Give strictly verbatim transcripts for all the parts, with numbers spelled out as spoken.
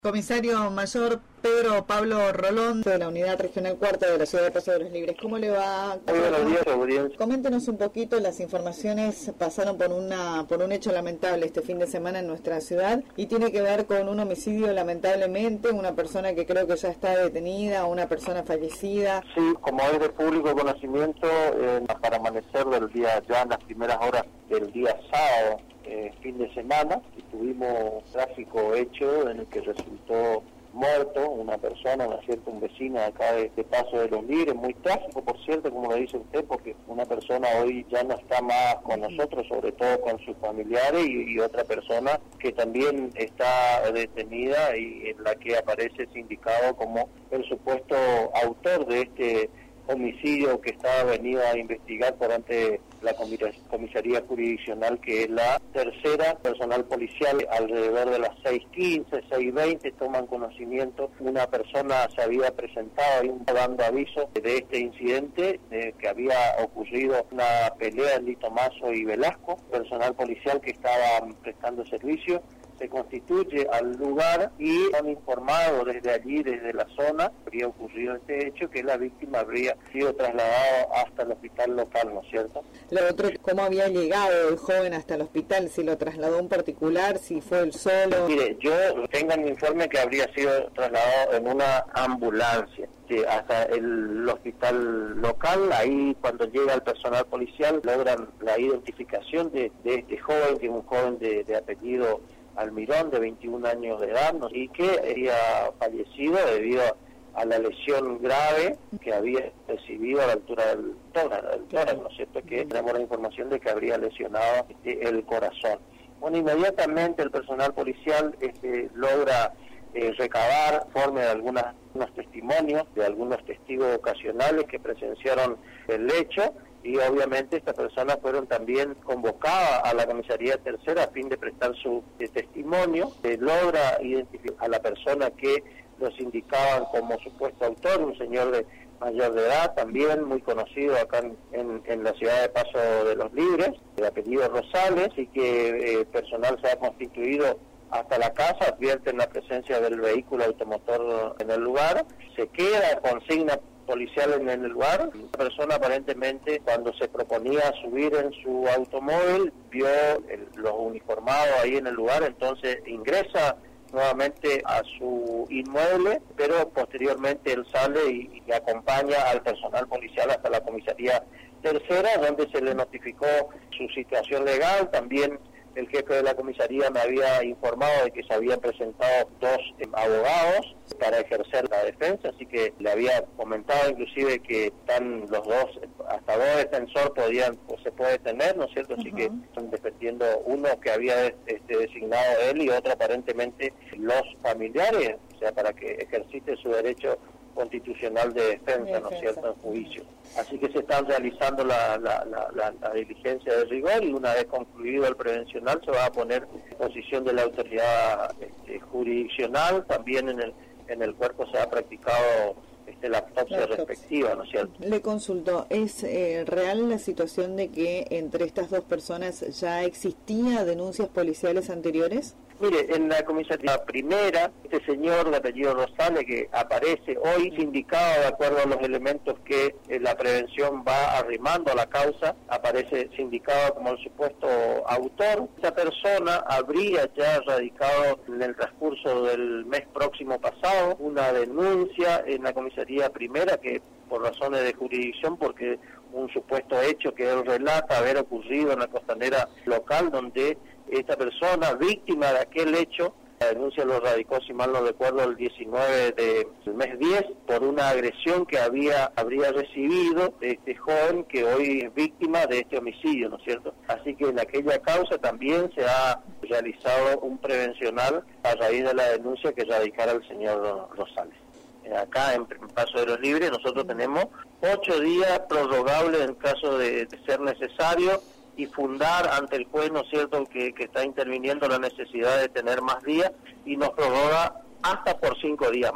Comisario Mayor Pedro Pablo Rolón, de la Unidad Regional Cuarta de la Ciudad de Paso de los Libres. ¿Cómo le va? Muy buenos días, audiencia. Coméntenos un poquito, las informaciones pasaron por una por un hecho lamentable este fin de semana en nuestra ciudad y tiene que ver con un homicidio lamentablemente, una persona que creo que ya está detenida, una persona fallecida. Sí, como es de público conocimiento, eh, para amanecer del día, ya en las primeras horas del día sábado, eh, fin de semana, tuvimos un trágico hecho en el que resultó muerto una persona, ¿no es cierto?, un vecino acá de, de Paso de los Libres, muy trágico, por cierto, como lo dice usted, porque una persona hoy ya no está más con nosotros, sobre todo con sus familiares, y, y otra persona que también está detenida y en la que aparece sindicado como el supuesto autor de este homicidio que está venido a investigar por ante la comisaría jurisdiccional, que es la tercera. Personal policial alrededor de las seis quince, seis veinte toman conocimiento. Una persona se había presentado ahí dando aviso de este incidente, de que había ocurrido una pelea en Lito Mazo y Velasco. Personal policial que estaba prestando servicio se constituye al lugar y han informado desde allí, desde la zona, habría ocurrido este hecho, que la víctima habría sido trasladada hasta el hospital local, ¿no es cierto? Lo otro, ¿cómo había llegado el joven hasta el hospital? ¿Si lo trasladó un particular? ¿Si fue él solo? Mire, yo tengo mi informe que habría sido trasladado en una ambulancia sí, hasta el hospital local. Ahí, cuando llega el personal policial, logran la identificación de, de este joven, que es un joven de, de apellido Almirón, de veintiún años de edad, ¿no? y que había fallecido debido a la lesión grave que había recibido a la altura del tórax, del tórax, ¿no es cierto?, que tenemos la información de que habría lesionado este, el corazón. Bueno, inmediatamente el personal policial este, logra eh, recabar informe de algunos testimonios, de algunos testigos ocasionales que presenciaron el hecho, y obviamente estas personas fueron también convocadas a la comisaría tercera a fin de prestar su eh, testimonio. Se logra identificar a la persona que los indicaban como supuesto autor, un señor de mayor de edad, también muy conocido acá en, en, en la ciudad de Paso de los Libres, de apellido Rosales, y que eh, personal se ha constituido hasta la casa, advierten la presencia del vehículo automotor en el lugar, se queda consigna policial en el lugar. La persona aparentemente, cuando se proponía subir en su automóvil, vio el, los uniformados ahí en el lugar, entonces ingresa nuevamente a su inmueble, pero posteriormente él sale y, y acompaña al personal policial hasta la comisaría tercera, donde se le notificó su situación legal. También el jefe de la comisaría me había informado de que se habían presentado dos eh, abogados para ejercer la defensa, así que le había comentado inclusive que están los dos, hasta dos defensores podían, pues, se puede tener, ¿no es cierto? Así uh-huh. que están defendiendo uno que había este, designado él y otro aparentemente los familiares, o sea, para que ejercite su derecho constitucional de defensa, ¿no es cierto?, en juicio. Así que se están realizando la, la, la, la, la diligencia de rigor, y una vez concluido el prevencional se va a poner en posición de la autoridad este, jurisdiccional. También en el en el cuerpo se ha practicado este, la autopsia la respectiva, ¿no es cierto? Le consulto, ¿es eh, real la situación de que entre estas dos personas ya existía denuncias policiales anteriores? Mire, en la comisaría primera, este señor de apellido Rosales, que aparece hoy sindicado de acuerdo a los elementos que eh, la prevención va arrimando a la causa, aparece sindicado como el supuesto autor. Esta persona habría ya radicado en el transcurso del mes próximo pasado una denuncia en la comisaría primera, que por razones de jurisdicción, porque un supuesto hecho que él relata haber ocurrido en la costanera local, donde esta persona, víctima de aquel hecho, la denuncia lo radicó, si mal no recuerdo, el diecinueve del mes diez, por una agresión que había habría recibido de este joven que hoy es víctima de este homicidio, ¿no es cierto? Así que en aquella causa también se ha realizado un prevencional a raíz de la denuncia que radicara el señor Rosales. Acá en Paso de los Libres nosotros tenemos ocho días prorrogables en caso de, de ser necesario, y fundar ante el juez, ¿no es cierto?, que, que está interviniendo la necesidad de tener más días, y nos prorroga hasta por cinco días más.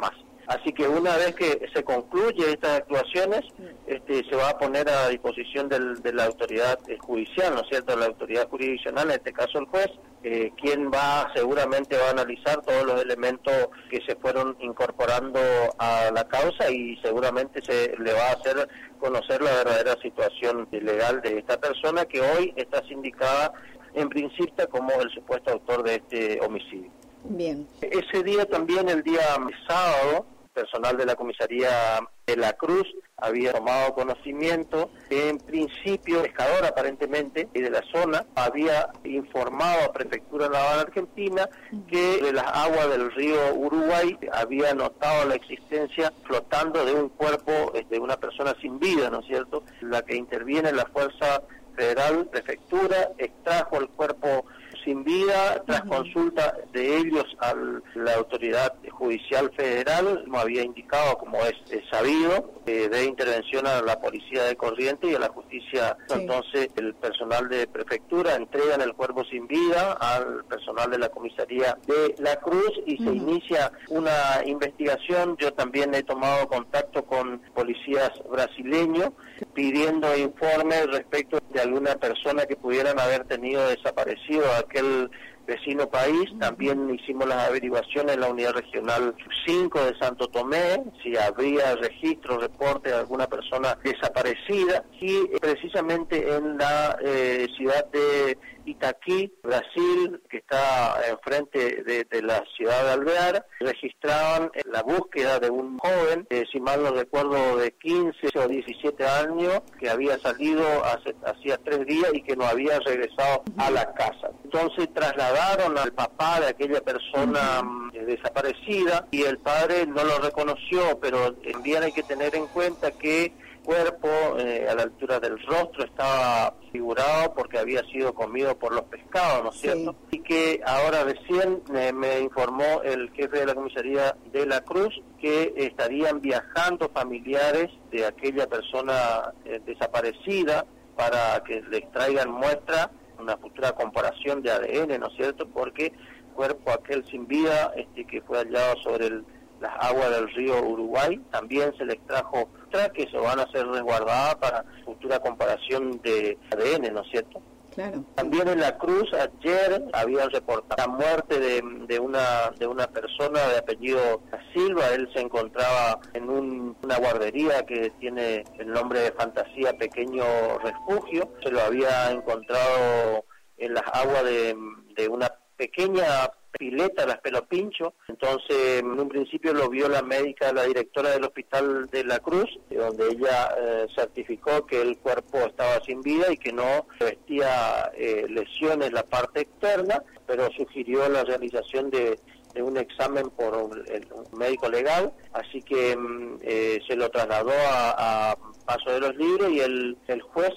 Así que una vez que se concluye estas actuaciones, este, se va a poner a disposición del, de la autoridad judicial, ¿no es cierto?, la autoridad jurisdiccional, en este caso el juez, eh, quien va seguramente va a analizar todos los elementos que se fueron incorporando a la causa y seguramente se le va a hacer conocer la verdadera situación legal de esta persona que hoy está sindicada en principio como el supuesto autor de este homicidio. Bien. Ese día también, el día sábado, personal de la comisaría de La Cruz había tomado conocimiento que en principio pescador aparentemente y de la zona había informado a Prefectura Naval Argentina que de las aguas del río Uruguay había notado la existencia flotando de un cuerpo de una persona sin vida, ¿no es cierto? La que interviene la Fuerza Federal Prefectura extrajo el cuerpo sin vida, tras uh-huh. consulta de ellos a la autoridad judicial federal, como había indicado, como es, es sabido, eh, de intervención a la policía de Corrientes y a la justicia. Sí. Entonces el personal de prefectura entregan el cuerpo sin vida al personal de la comisaría de La Cruz y uh-huh. se inicia una investigación. Yo también he tomado contacto con policías brasileños pidiendo informes respecto de alguna persona que pudieran haber tenido desaparecido a aquel vecino país. También hicimos las averiguaciones en la unidad regional cinco de Santo Tomé, si habría registro, reporte de alguna persona desaparecida, y precisamente en la eh, ciudad de Itaquí, Brasil, que está enfrente de, de la ciudad de Alvear, registraban la búsqueda de un joven, eh, si mal no recuerdo, de quince o diecisiete años, que había salido hace, hacía tres días y que no había regresado a la casa. Entonces trasladaron al papá de aquella persona uh-huh. eh, desaparecida y el padre no lo reconoció, pero también hay que tener en cuenta que cuerpo eh, a la altura del rostro estaba figurado porque había sido comido por los pescados, ¿no es cierto? Sí. Y que ahora recién eh, me informó el jefe de la comisaría de La Cruz que estarían viajando familiares de aquella persona eh, desaparecida para que les traigan muestra, una futura comparación de A D N, ¿no es cierto? Porque cuerpo aquel sin vida este que fue hallado sobre el las aguas del río Uruguay, también se les trajo que se van a ser resguardadas para futura comparación de A D N, ¿no es cierto? Claro. También en La Cruz ayer habían reportado la muerte de, de una de una persona de apellido Silva. Él se encontraba en un, una guardería que tiene el nombre de Fantasía Pequeño Refugio. Se lo había encontrado en las aguas de, de una pequeña pileta, las Pelopincho. Entonces en un principio lo vio la médica, la directora del hospital de La Cruz, donde ella eh, certificó que el cuerpo estaba sin vida y que no vestía eh, lesiones la parte externa, pero sugirió la realización de, de un examen por un, el, un médico legal, así que eh, se lo trasladó a, a Paso de los Libres y el, el juez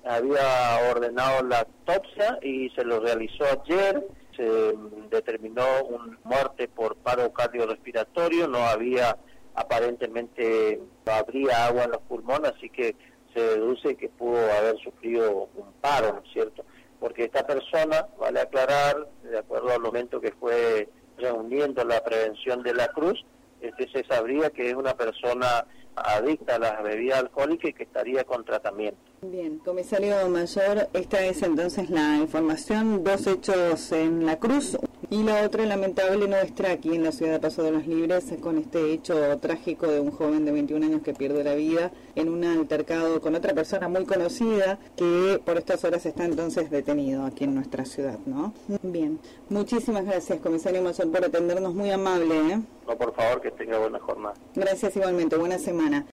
había ordenado la autopsia y se lo realizó ayer. Se determinó una muerte por paro cardiorrespiratorio, no había aparentemente, no habría agua en los pulmones, así que se deduce que pudo haber sufrido un paro, ¿no es cierto? Porque esta persona, vale aclarar, de acuerdo al momento que fue reuniendo la prevención de La Cruz, este se sabría que es una persona adicta a las bebidas alcohólicas y que estaría con tratamiento. Bien, comisario mayor, esta es entonces la información, dos hechos en La Cruz y la otra lamentable nuestra aquí en la ciudad de Paso de los Libres con este hecho trágico de un joven de veintiún años que pierde la vida en un altercado con otra persona muy conocida que por estas horas está entonces detenido aquí en nuestra ciudad, ¿no? Bien, muchísimas gracias comisario mayor por atendernos, muy amable, ¿eh? No, por favor, que tenga buena jornada. Gracias igualmente, buena semana.